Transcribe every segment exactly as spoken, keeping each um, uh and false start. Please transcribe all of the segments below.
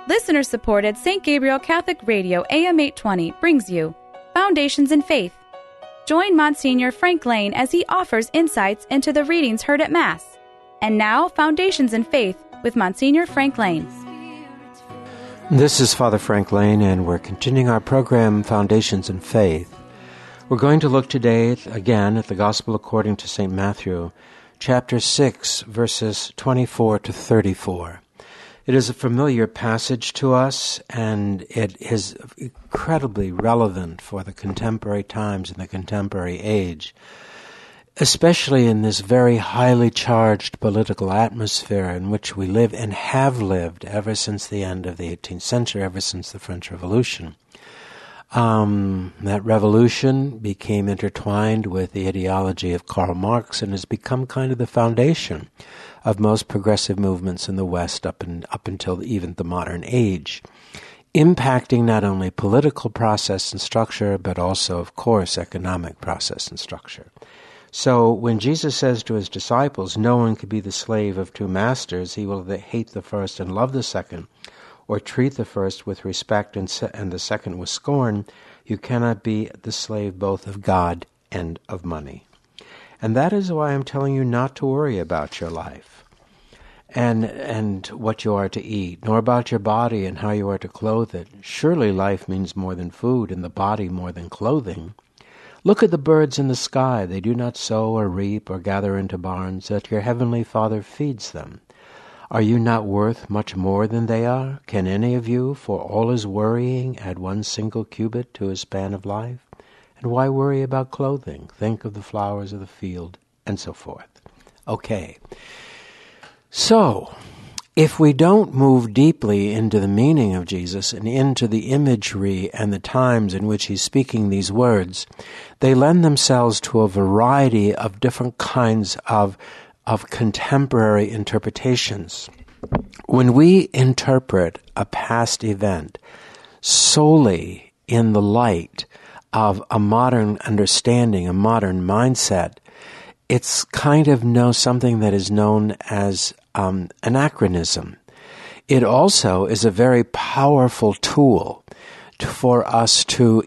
Listener-supported Saint Gabriel Catholic Radio A M eight twenty brings you Foundations in Faith. Join Monsignor Frank Lane as he offers insights into the readings heard at Mass. And now, Foundations in Faith with Monsignor Frank Lane. This is Father Frank Lane, and we're continuing our program, Foundations in Faith. We're going to look today, again, at the Gospel according to Saint Matthew, chapter six, verses twenty-four to thirty-four. It is a familiar passage to us, and it is incredibly relevant for the contemporary times and the contemporary age, especially in this very highly charged political atmosphere in which we live and have lived ever since the end of the eighteenth century, ever since the French Revolution. Um, that revolution became intertwined with the ideology of Karl Marx and has become kind of the foundation of most progressive movements in the West up and up until even the modern age, impacting not only political process and structure, but also, of course, economic process and structure. So when Jesus says to his disciples, no one can be the slave of two masters, he will hate the first and love the second, or treat the first with respect and, se- and the second with scorn, you cannot be the slave both of God and of money. And that is why I'm telling you not to worry about your life and and what you are to eat, nor about your body and how you are to clothe it. Surely life means more than food, and the body more than clothing. Look at the birds in the sky. They do not sow or reap or gather into barns, yet your heavenly Father feeds them. Are you not worth much more than they are? Can any of you, for all his worrying, add one single cubit to his span of life? And why worry about clothing? Think of the flowers of the field, and so forth. Okay. So, if we don't move deeply into the meaning of Jesus and into the imagery and the times in which he's speaking these words, they lend themselves to a variety of different kinds of, of contemporary interpretations. When we interpret a past event solely in the light of a modern understanding, a modern mindset, it's kind of know something that is known as um, anachronism. It also is a very powerful tool to, for us to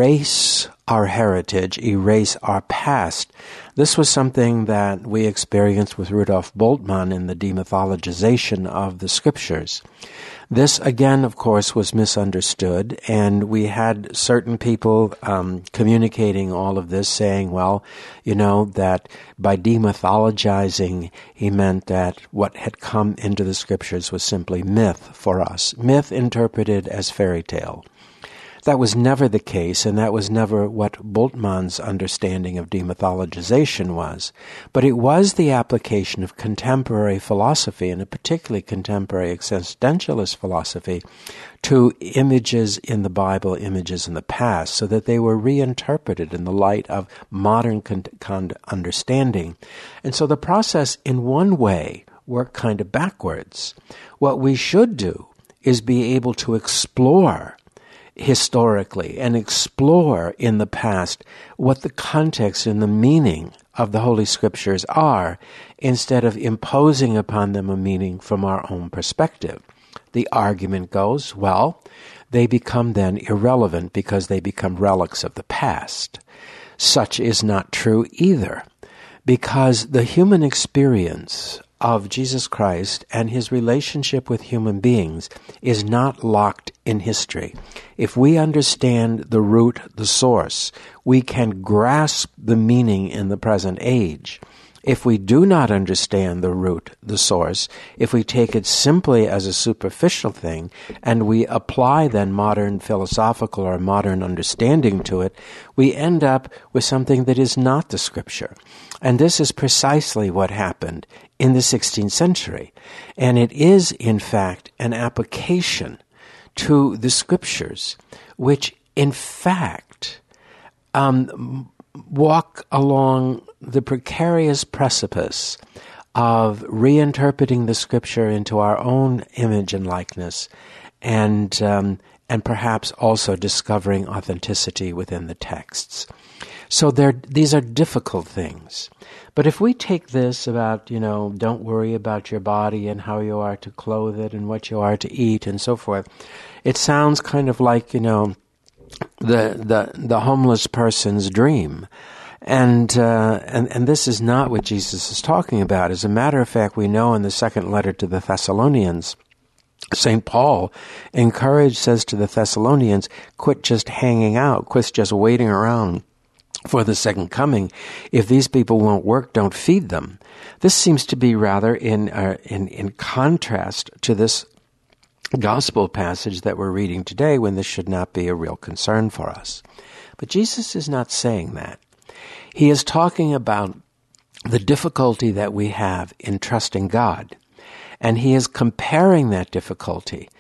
erase our heritage, erase our past. This was something that we experienced with Rudolf Bultmann in the demythologization of the scriptures. This, again, of course, was misunderstood, and we had certain people um, communicating all of this, saying, well, you know, that by demythologizing, he meant that what had come into the scriptures was simply myth for us, myth interpreted as fairy tale. That was never the case, and that was never what Bultmann's understanding of demythologization was. But it was the application of contemporary philosophy, and particularly contemporary existentialist philosophy, to images in the Bible, images in the past, so that they were reinterpreted in the light of modern con- con- understanding. And so the process, in one way, worked kind of backwards. What we should do is be able to explore historically and explore in the past what the context and the meaning of the Holy Scriptures are, instead of imposing upon them a meaning from our own perspective. The argument goes, well, they become then irrelevant because they become relics of the past. Such is not true either, because the human experience of Jesus Christ and his relationship with human beings is not locked in history. If we understand the root, the source, we can grasp the meaning in the present age. If we do not understand the root, the source, if we take it simply as a superficial thing and we apply then modern philosophical or modern understanding to it, we end up with something that is not the Scripture. And this is precisely what happened in the sixteenth century. And it is, in fact, an application to the Scriptures, which, in fact, um, walk along the precarious precipice of reinterpreting the Scripture into our own image and likeness, and um, and perhaps also discovering authenticity within the texts. So they're, these are difficult things. But if we take this about, you know, don't worry about your body and how you are to clothe it and what you are to eat and so forth, it sounds kind of like, you know, the the, the homeless person's dream. And, uh, and and this is not what Jesus is talking about. As a matter of fact, we know in the second letter to the Thessalonians, Saint Paul encouraged, says to the Thessalonians, quit just hanging out, quit just waiting around for the second coming. If these people won't work, don't feed them. This seems to be rather in uh, in in contrast to this gospel passage that we're reading today, when this should not be a real concern for us. But Jesus is not saying that. He is talking about the difficulty that we have in trusting God. And he is comparing that difficulty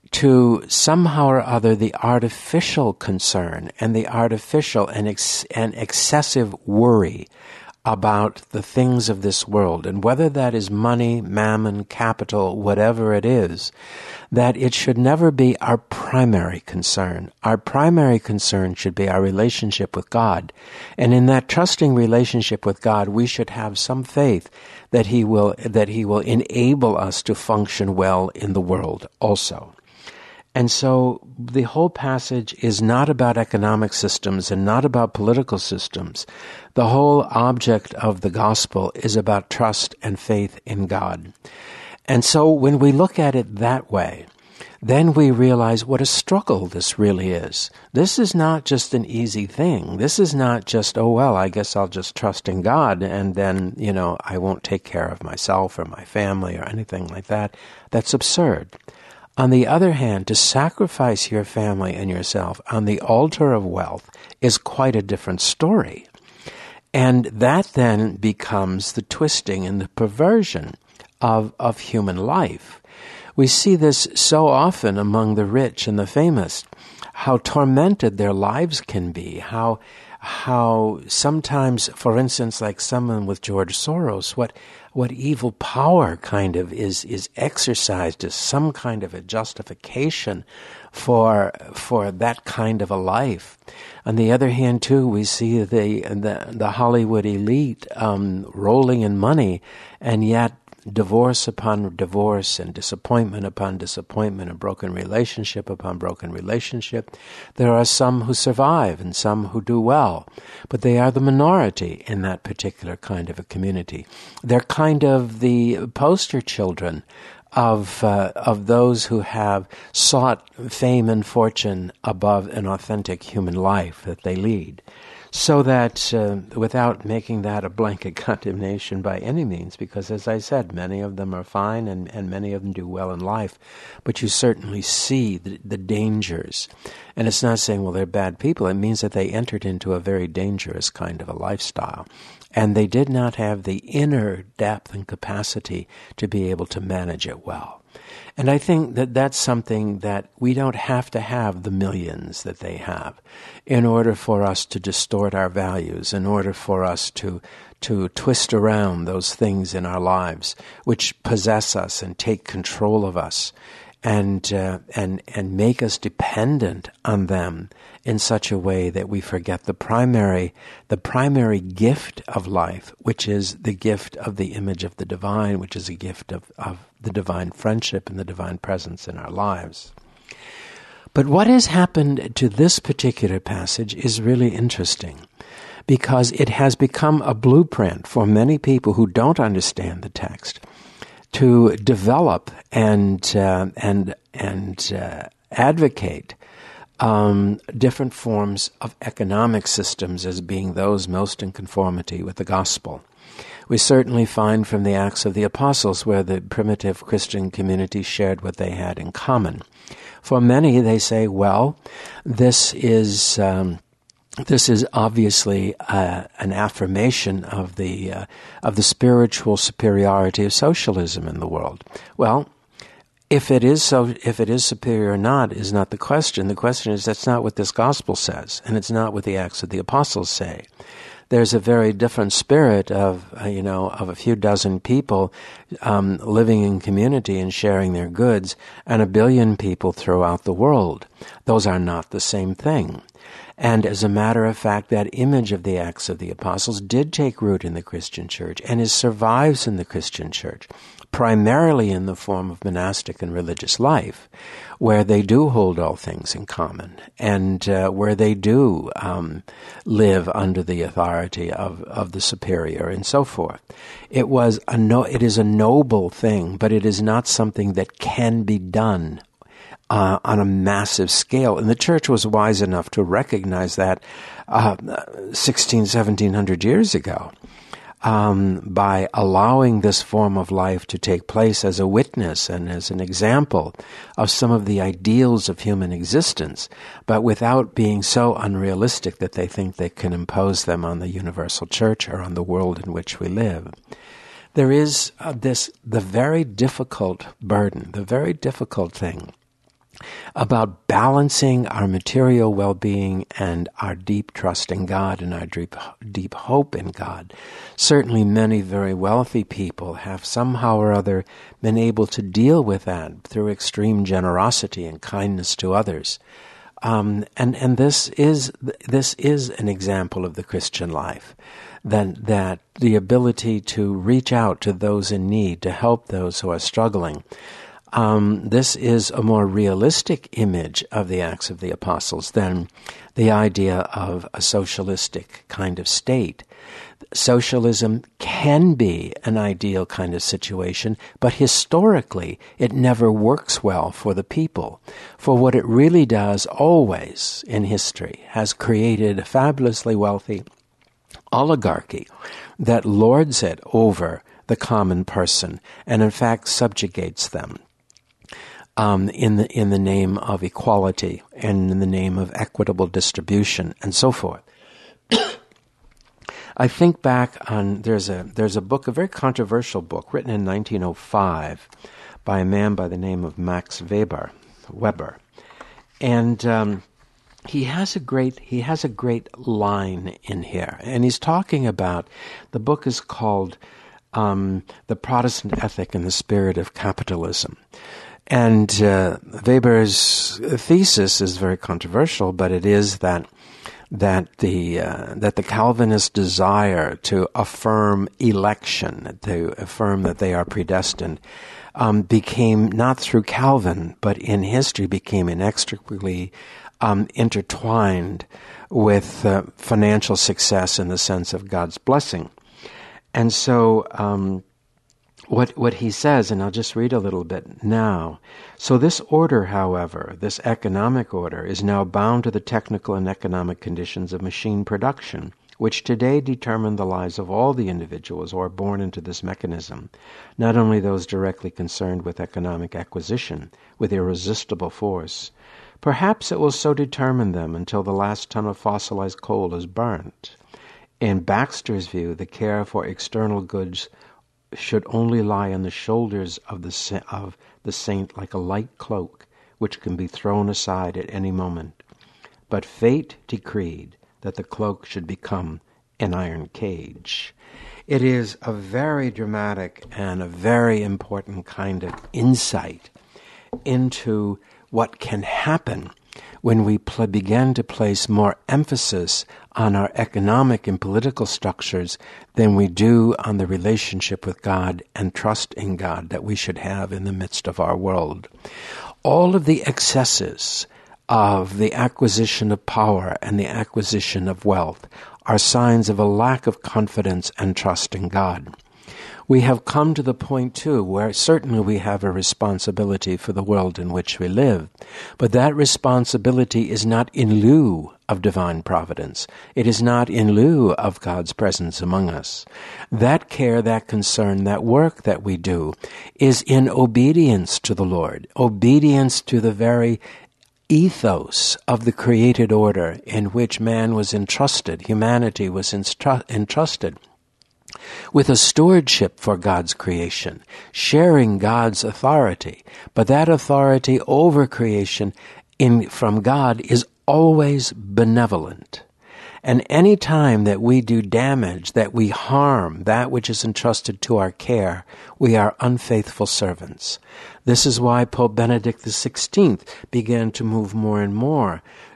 to somehow or other the artificial concern and the artificial and, ex- and excessive worry about the things of this world. And whether that is money, mammon, capital, whatever it is, that it should never be our primary concern. Our primary concern should be our relationship with God. And in that trusting relationship with God, we should have some faith that He will, that He will enable us to function well in the world also. And so the whole passage is not about economic systems and not about political systems. The whole object of the gospel is about trust and faith in God. And so when we look at it that way, then we realize what a struggle this really is. This is not just an easy thing. This is not just, oh, well, I guess I'll just trust in God and then, you know, I won't take care of myself or my family or anything like that. That's absurd. On the other hand, to sacrifice your family and yourself on the altar of wealth is quite a different story. And that then becomes the twisting and the perversion of, of human life. We see this so often among the rich and the famous, how tormented their lives can be, how how sometimes, for instance, like someone with George Soros, what what evil power kind of is is exercised as some kind of a justification for for that kind of a life. On the other hand, too, we see the the, the Hollywood elite um, rolling in money, and yet divorce upon divorce and disappointment upon disappointment and broken relationship upon broken relationship. There are some who survive and some who do well, but they are the minority in that particular kind of a community. They're kind of the poster children of uh, of those who have sought fame and fortune above an authentic human life that they lead. So that, uh, without making that a blanket condemnation by any means, because as I said, many of them are fine and, and many of them do well in life, but you certainly see the, the dangers. And it's not saying, well, they're bad people. It means that they entered into a very dangerous kind of a lifestyle. And they did not have the inner depth and capacity to be able to manage it well. And I think that that's something that we don't have to have the millions that they have in order for us to distort our values, in order for us to to twist around those things in our lives which possess us and take control of us and uh, and and make us dependent on them in such a way that we forget the primary the primary gift of life, which is the gift of the image of the divine, which is a gift of, of the divine friendship and the divine presence in our lives. But what has happened to this particular passage is really interesting, because it has become a blueprint for many people who don't understand the text to develop and uh, and and uh, advocate um, different forms of economic systems as being those most in conformity with the gospel. We certainly find from the Acts of the Apostles where the primitive Christian community shared what they had in common. For many, they say, well, this is um, this is obviously uh, an affirmation of the uh, of the spiritual superiority of socialism in the world. Well, if it is so, if it is superior or not is not the question. The question is that's not what this gospel says, and it's not what the Acts of the Apostles say. There's a very different spirit of, uh, you know, of a few dozen people um, living in community and sharing their goods, and a billion people throughout the world. Those are not the same thing. And as a matter of fact, that image of the Acts of the Apostles did take root in the Christian church and is survives in the Christian church, primarily in the form of monastic and religious life, where they do hold all things in common and uh, where they do um, live under the authority of, of the superior and so forth. It was a no, it is a noble thing, but it is not something that can be done Uh, on a massive scale. And the church was wise enough to recognize that uh, sixteen, seventeen hundred years ago um, by allowing this form of life to take place as a witness and as an example of some of the ideals of human existence, but without being so unrealistic that they think they can impose them on the universal church or on the world in which we live. There is uh, this, the very difficult burden, the very difficult thing about balancing our material well-being and our deep trust in God and our deep, deep hope in God. Certainly many very wealthy people have somehow or other been able to deal with that through extreme generosity and kindness to others. Um, and, and this is, this is an example of the Christian life. That, that the ability to reach out to those in need, to help those who are struggling. Um, this is a more realistic image of the Acts of the Apostles than the idea of a socialistic kind of state. Socialism can be an ideal kind of situation, but historically it never works well for the people. For what it really does always in history has created a fabulously wealthy oligarchy that lords it over the common person and in fact subjugates them. Um, in the in the name of equality and in the name of equitable distribution and so forth. I think back on there's a there's a book, a very controversial book, written in nineteen oh five by a man by the name of Max Weber, Weber, and um, he has a great he has a great line in here, and he's talking about the book is called um, The Protestant Ethic and the Spirit of Capitalism. And uh, Weber's thesis is very controversial, but it is that that the uh, that the Calvinists' desire to affirm election, to affirm that they are predestined, um, became not through Calvin, but in history became inextricably um, intertwined with uh, financial success in the sense of God's blessing, and so. Um, What what he says, and I'll just read a little bit now. So this order, however, this economic order, is now bound to the technical and economic conditions of machine production, which today determine the lives of all the individuals who are born into this mechanism, not only those directly concerned with economic acquisition, with irresistible force. Perhaps it will so determine them until the last ton of fossilized coal is burnt. In Baxter's view, the care for external goods should only lie on the shoulders of the sa- of the saint like a light cloak, which can be thrown aside at any moment. But fate decreed that the cloak should become an iron cage. It is a very dramatic and a very important kind of insight into what can happen when we pl- begin to place more emphasis on our economic and political structures than we do on the relationship with God and trust in God that we should have in the midst of our world. All of the excesses of the acquisition of power and the acquisition of wealth are signs of a lack of confidence and trust in God. We have come to the point, too, where certainly we have a responsibility for the world in which we live, but that responsibility is not in lieu of divine providence. It is not in lieu of God's presence among us. That care, that concern, that work that we do is in obedience to the Lord, obedience to the very ethos of the created order in which man was entrusted, humanity was instru- entrusted. with a stewardship for God's creation, sharing God's authority. But that authority over creation in, from God is always benevolent. And any time that we do damage, that we harm that which is entrusted to our care, we are unfaithful servants. This is why Pope Benedict the sixteenth began to move more and more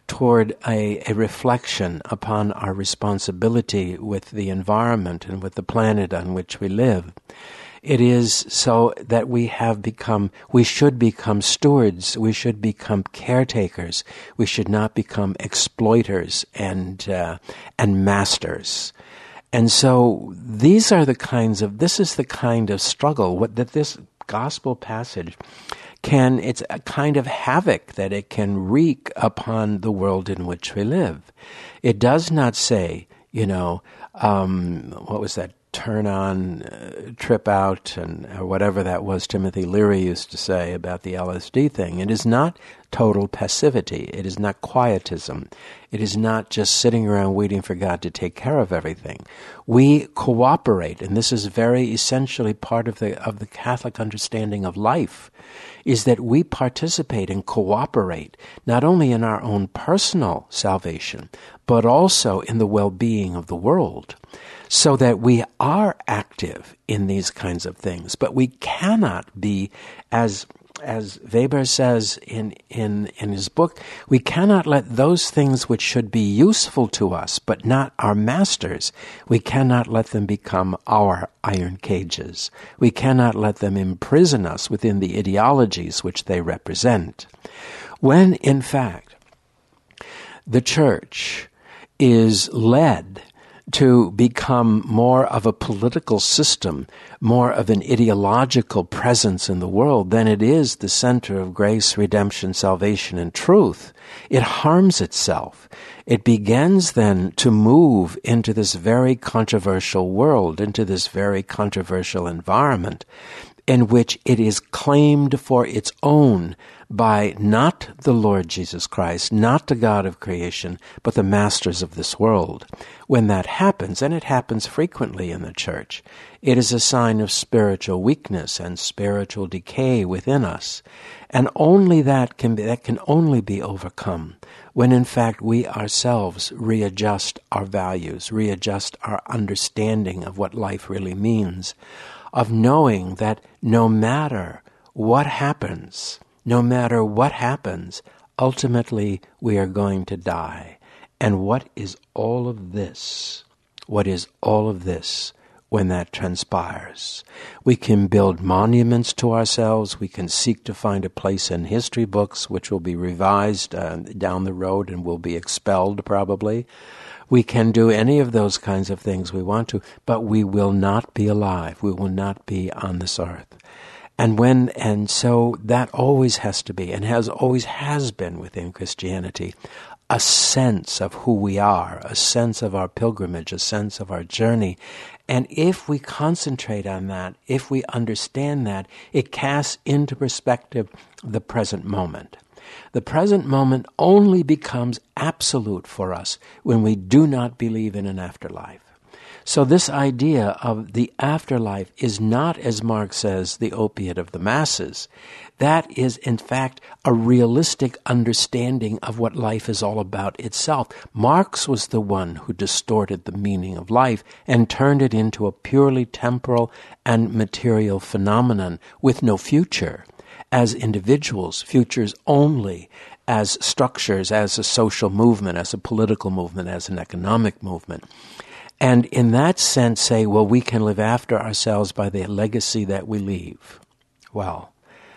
toward a, a reflection upon our responsibility with the environment and with the planet on which we live. It is so that we have become, we should become stewards, we should become caretakers, we should not become exploiters and uh, and masters. And so these are the kinds of, this is the kind of struggle what, that this gospel passage can, it's a kind of havoc that it can wreak upon the world in which we live. It does not say, you know, um, what was that? Turn on, uh, trip out, and or whatever that was Timothy Leary used to say about the L S D thing. It is not total passivity. It is not quietism. It is not just sitting around waiting for God to take care of everything. We cooperate, and this is very essentially part of the of the Catholic understanding of life, is that we participate and cooperate not only in our own personal salvation, but also in the well-being of the world, so that we are active in these kinds of things. But we cannot be, as as Weber says in, in, in his book, we cannot let those things which should be useful to us, but not our masters, we cannot let them become our iron cages. We cannot let them imprison us within the ideologies which they represent. When, in fact, the Church is led to become more of a political system, more of an ideological presence in the world than it is the center of grace, redemption, salvation, and truth, it harms itself. It begins then to move into this very controversial world, into this very controversial environment, in which it is claimed for its own by not the Lord Jesus Christ, not the God of creation, but the masters of this world. When that happens, and it happens frequently in the Church, it is a sign of spiritual weakness and spiritual decay within us. And only that can be, that can only be overcome when in fact we ourselves readjust our values, readjust our understanding of what life really means, of knowing that no matter what happens, no matter what happens, ultimately we are going to die. And what is all of this? What is all of this when that transpires? We can build monuments to ourselves. We can seek to find a place in history books which will be revised uh, down the road and will be expelled probably. We can do any of those kinds of things we want to, but we will not be alive. We will not be on this earth. And when, and so that always has to be, and has always has been within Christianity, a sense of who we are, a sense of our pilgrimage, a sense of our journey. And if we concentrate on that, if we understand that, it casts into perspective the present moment. The present moment only becomes absolute for us when we do not believe in an afterlife. So this idea of the afterlife is not, as Marx says, the opiate of the masses. That is, in fact, a realistic understanding of what life is all about itself. Marx was the one who distorted the meaning of life and turned it into a purely temporal and material phenomenon with no future. As individuals, futures only as structures, as a social movement, as a political movement, as an economic movement. And in that sense say, well, we can live after ourselves by the legacy that we leave. Well,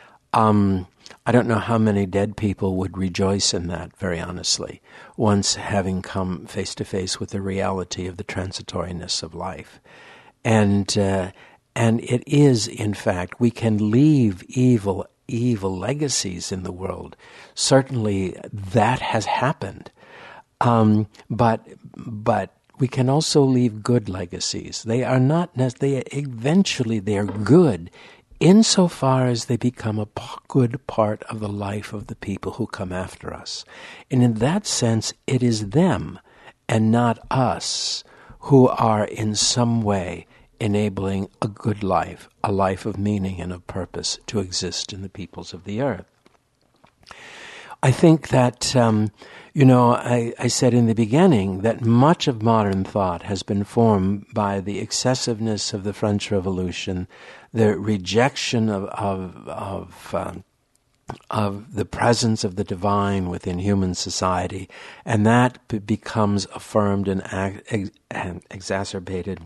um, I don't know how many dead people would rejoice in that, very honestly, once having come face to face with the reality of the transitoriness of life. And uh, and it is, in fact, we can leave evil, evil legacies in the world. Certainly that has happened. Um, but but we can also leave good legacies. They are not, they eventually they are good insofar as they become a good part of the life of the people who come after us. And in that sense, it is them and not us who are in some way enabling a good life, a life of meaning and of purpose to exist in the peoples of the earth. I think that, um, you know, I, I said in the beginning that much of modern thought has been formed by the excessiveness of the French Revolution, the rejection of of, of um, of the presence of the divine within human society, and that b- becomes affirmed and, ag- ex- and exacerbated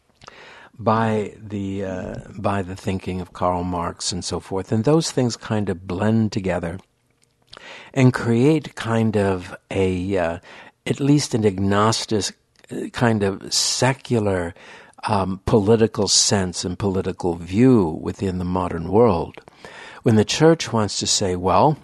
by the uh, by the thinking of Karl Marx and so forth, and those things kind of blend together and create kind of a uh, at least an agnostic kind of secular um, political sense and political view within the modern world. When the church wants to say, well,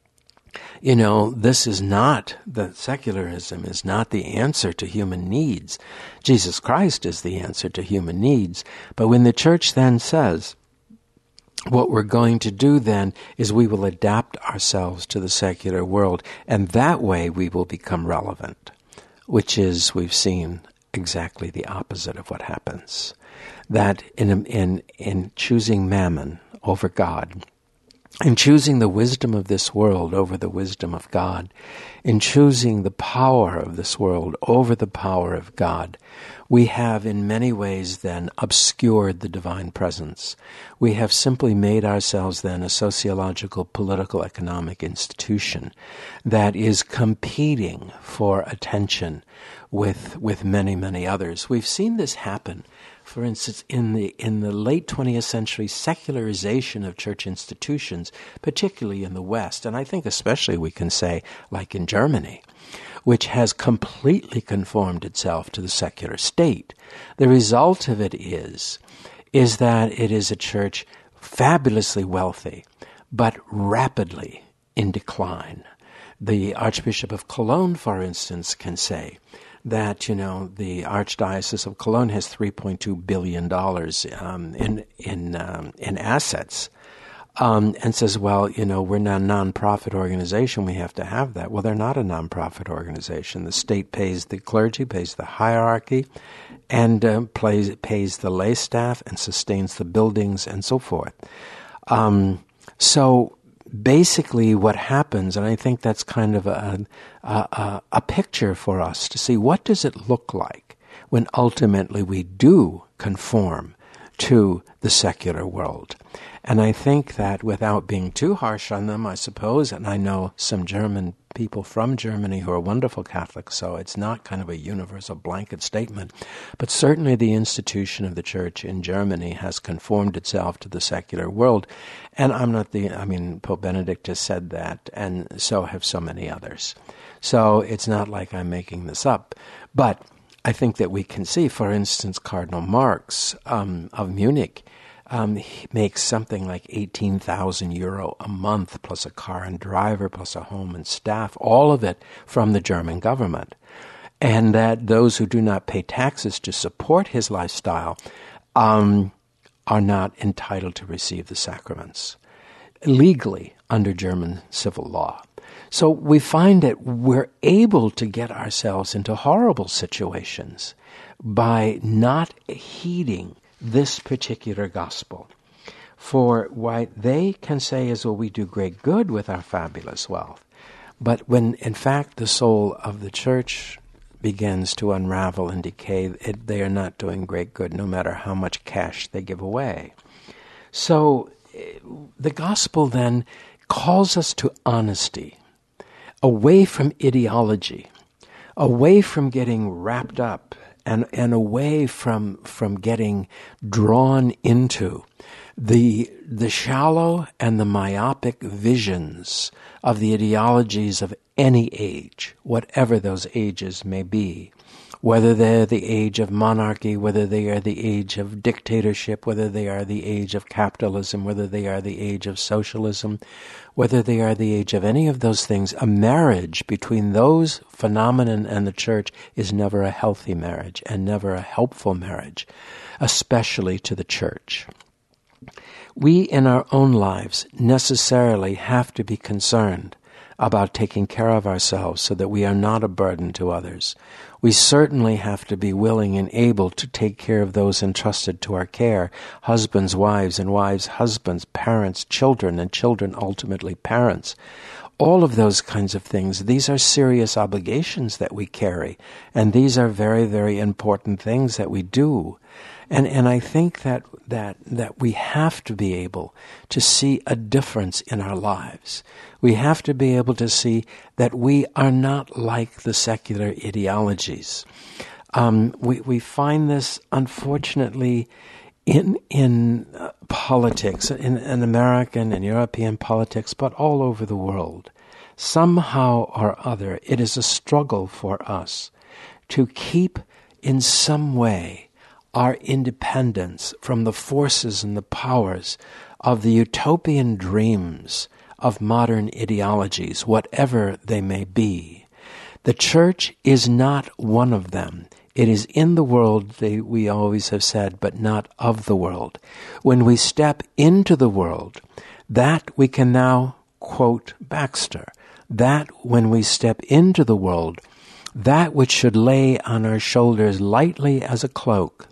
you know, this is not, the secularism is not the answer to human needs. Jesus Christ is the answer to human needs. But when the church then says, what we're going to do then is we will adapt ourselves to the secular world, and that way we will become relevant, which is, we've seen, exactly the opposite of what happens. That in in in choosing mammon over God, in choosing the wisdom of this world over the wisdom of God, in choosing the power of this world over the power of God, we have in many ways then obscured the divine presence. We have simply made ourselves then a sociological, political, economic institution that is competing for attention with with many, many others. We've seen this happen. For instance, in the in the late twentieth century secularization of church institutions, particularly in the West, and I think especially we can say like in Germany, which has completely conformed itself to the secular state. The result of it is, is that it is a church fabulously wealthy, but rapidly in decline. The Archbishop of Cologne, for instance, can say that, you know, the Archdiocese of Cologne has three point two billion dollars um, in in um, in assets, um, and says, well, you know, we're not a non-profit organization, we have to have that. Well, they're not a non-profit organization. The state pays the clergy, pays the hierarchy, and uh, plays, pays the lay staff and sustains the buildings and so forth. Um, so basically what happens, and I think that's kind of a, a, a picture for us to see, what does it look like when ultimately we do conform to the secular world? And I think that without being too harsh on them, I suppose, and I know some German people from Germany who are wonderful Catholics, so it's not kind of a universal blanket statement, but certainly the institution of the church in Germany has conformed itself to the secular world. And I'm not the, I mean, Pope Benedict has said that, and so have so many others. So it's not like I'm making this up. But I think that we can see, for instance, Cardinal Marx um, of Munich, Um, he makes something like eighteen thousand euro a month, plus a car and driver, plus a home and staff, all of it from the German government. And that those who do not pay taxes to support his lifestyle um, are not entitled to receive the sacraments legally under German civil law. So we find that we're able to get ourselves into horrible situations by not heeding this particular gospel. For what they can say is, well, we do great good with our fabulous wealth. But when, in fact, the soul of the church begins to unravel and decay, it, they are not doing great good, no matter how much cash they give away. So the gospel then calls us to honesty, away from ideology, away from getting wrapped up, and, and away from from getting drawn into the the shallow and the myopic visions of the ideologies of any age, whatever those ages may be, whether they're the age of monarchy, whether they are the age of dictatorship, whether they are the age of capitalism, whether they are the age of socialism, whether they are the age of any of those things. A marriage between those phenomenon and the church is never a healthy marriage and never a helpful marriage, especially to the church. We in our own lives necessarily have to be concerned about taking care of ourselves so that we are not a burden to others. We certainly have to be willing and able to take care of those entrusted to our care, husbands, wives, and wives, husbands, parents, children, and children, ultimately parents. All of those kinds of things, these are serious obligations that we carry, and these are very, very important things that we do. And and I think that that that we have to be able to see a difference in our lives. We have to be able to see that we are not like the secular ideologies. Um, we we find this, unfortunately, in in uh, politics, in, in American and European politics, but all over the world. Somehow or other, it is a struggle for us to keep, in some way, our independence from the forces and the powers of the utopian dreams of modern ideologies, whatever they may be. The church is not one of them. It is in the world, they, we always have said, but not of the world. When we step into the world, that we can now, quote Baxter, that when we step into the world, that which should lay on our shoulders lightly as a cloak,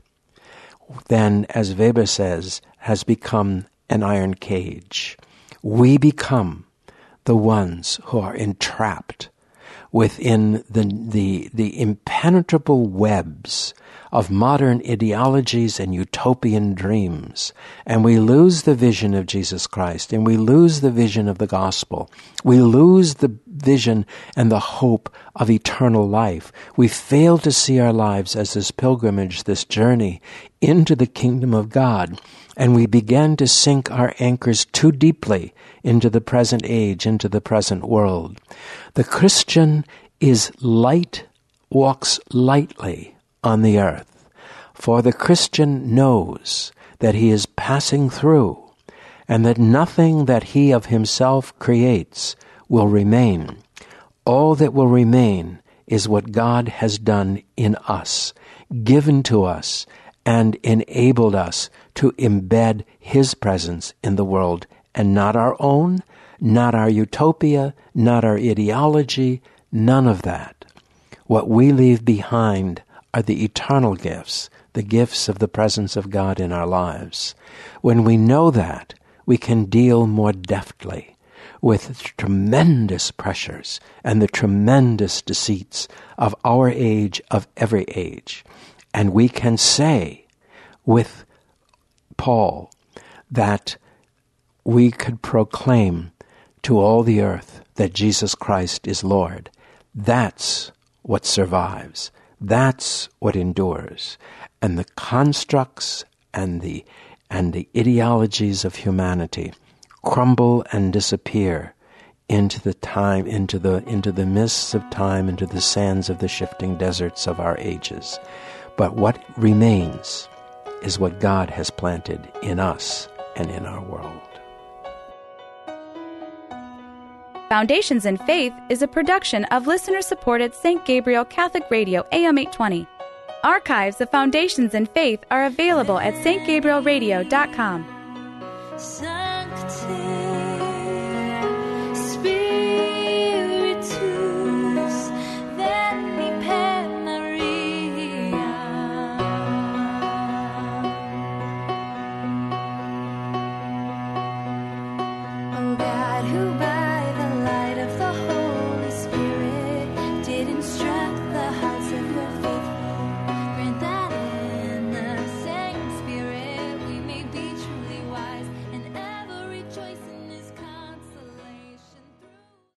then, as Weber says, has become an iron cage. We become the ones who are entrapped within the, the, the impenetrable webs of modern ideologies and utopian dreams. And we lose the vision of Jesus Christ, and we lose the vision of the gospel. We lose the vision and the hope of eternal life. We fail to see our lives as this pilgrimage, this journey into the kingdom of God. And we begin to sink our anchors too deeply into the present age, into the present world. The Christian is light, walks lightly on the earth, for the Christian knows that he is passing through, and that nothing that he of himself creates will remain. All that will remain is what God has done in us, given to us, and enabled us to embed his presence in the world, and not our own, not our utopia, not our ideology, none of that. What we leave behind are the eternal gifts, the gifts of the presence of God in our lives. When we know that, we can deal more deftly with tremendous pressures and the tremendous deceits of our age, of every age. And we can say with Paul that we could proclaim to all the earth that Jesus Christ is Lord. That's what survives. That's what endures. And the constructs and the and the ideologies of humanity crumble and disappear into the time, into the into the mists of time, into the sands of the shifting deserts of our ages. But what remains is what God has planted in us and in our world. Foundations in Faith is a production of listener-supported Saint Gabriel Catholic Radio A M eight twenty. Archives of Foundations in Faith are available at s t gabriel radio dot com.